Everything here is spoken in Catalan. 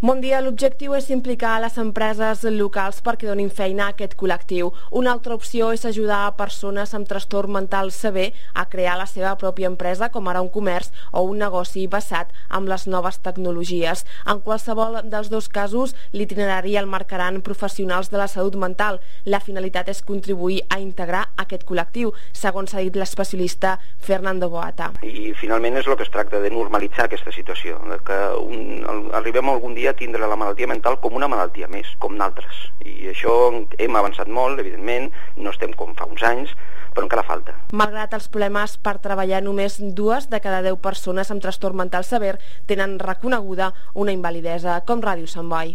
Bon dia, l'objectiu és implicar les empreses locals perquè donin feina a aquest col·lectiu. Una altra opció és ajudar a persones amb trastorn mental sever a crear la seva pròpia empresa, com ara un comerç o un negoci basat en les noves tecnologies. En qualsevol dels dos casos, l'itinerari el marcaran professionals de la salut mental. La finalitat és contribuir a integrar aquest col·lectiu, segons ha dit l'especialista Fernando Boata. I finalment és el que es tracta de normalitzar aquesta situació, que arribem algun dia a tindre la malaltia mental com una malaltia més, com d'altres. I això hem avançat molt, evidentment, no estem com fa uns anys, però encara falta. Malgrat els problemes per treballar, només 2 de cada 10 persones amb trastorn mental sever tenen reconeguda una invalidesa, com Ràdio Sant Boi.